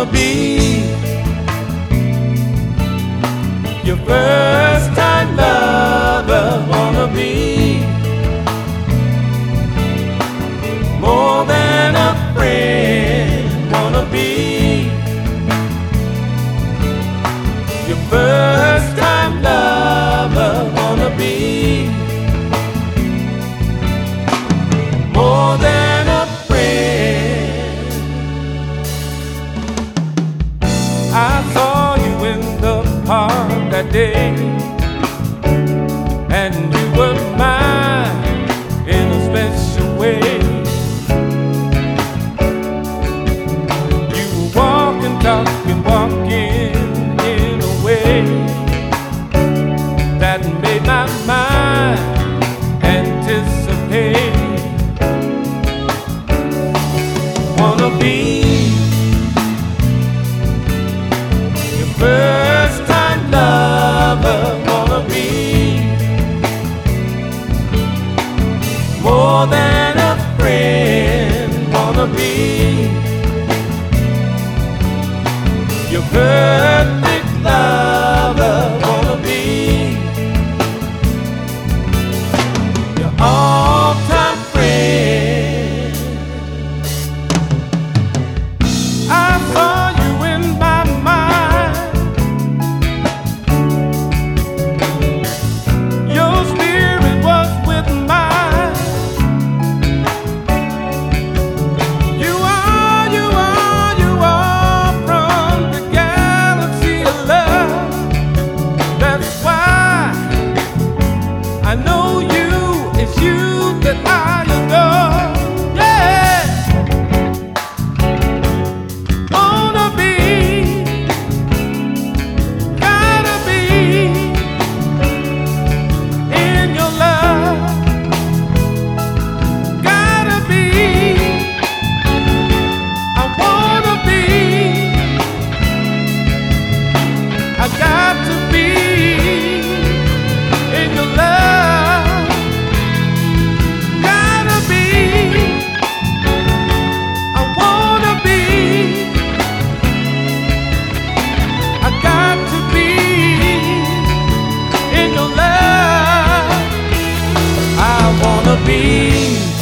be your first time lover. Wanna be more than a friend. Wanna be your first time lover. Wanna be more than a friend. I saw you in the park that day, and you were mine in a special way. You were walking, talking, walking in a way that made my mind anticipate. Wanna be your first time lover. Wanna be more than a friend. Wanna be your perfect lover. Wanna be your all-time friend. I saw you in my mind. Your spirit was with mine. You are from the galaxy of love. That's why I know you, it's you that I adore. Yeah. Wanna be, gotta be in your love. Gotta be, I wanna be, I got to be in your love. Gotta be, I wanna be, I got to be in your love. I wanna be